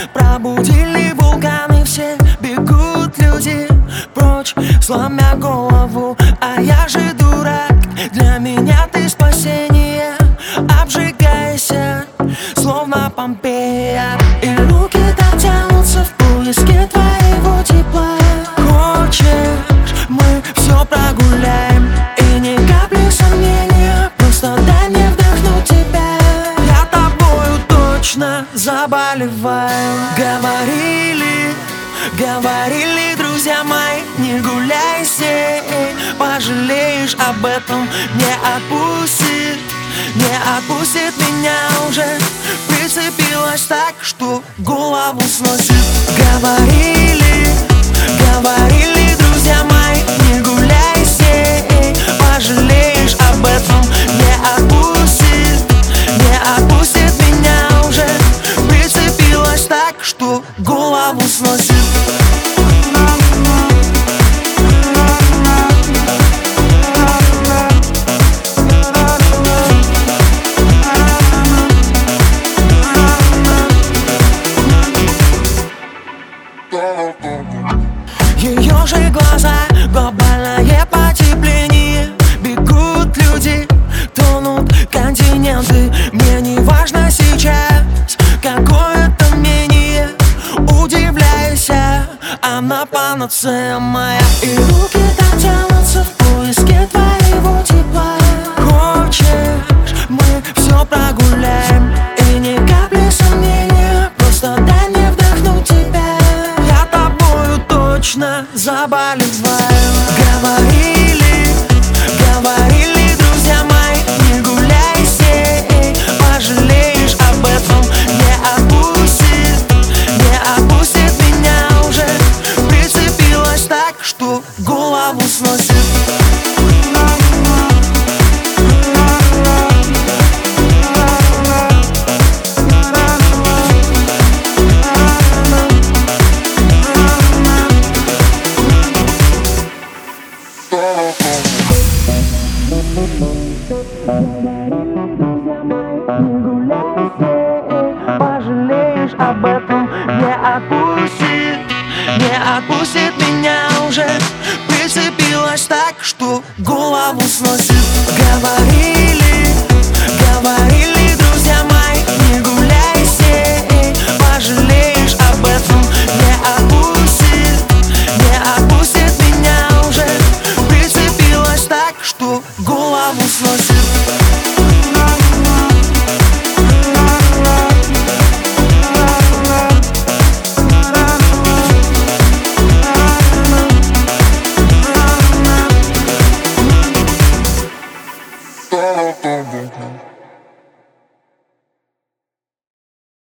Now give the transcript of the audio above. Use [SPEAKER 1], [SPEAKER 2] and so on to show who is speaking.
[SPEAKER 1] Пробудили вулканы, все бегут люди прочь, сломя голову. А я же дурак, для меня ты спасение. Обжигайся, словно Помпея, и руки так тянутся в поиске твоего тепла. Хочешь, мы все прогуляем, и ни капли сомнения, просто дай мне вдохнуть тебя. Я тобою точно заболеваю. Говорили друзья мои, не гуляй с ней, пожалеешь об этом. Не отпустит меня уже, прицепилась так, что голову сносит. Говорили друзья мои, не гуляй с ней, пожалеешь об этом. Не отпустит меня уже, прицепилась так, что голову сносит. Ее же глаза, глобальное потепление. Бегут люди, тонут континенты. Мне не важно сейчас, какое то мнение. Удивляюсь я, она панацея моя. И руки так тянутся в поиске твоего тепла. Хочешь, мы все прогуляем, и ни капли сомнения, просто дай мне вдохнуть тебя. Я тобою точно заболеваю. Говорили друзья мои, не гуляй с ней, пожалеешь об этом. Не отпустит меня уже, прицепилась так, что голову сносит. Не гуляй с ней, пожалеешь об этом. Не отпустит меня уже, прицепилась так, что голову сносит.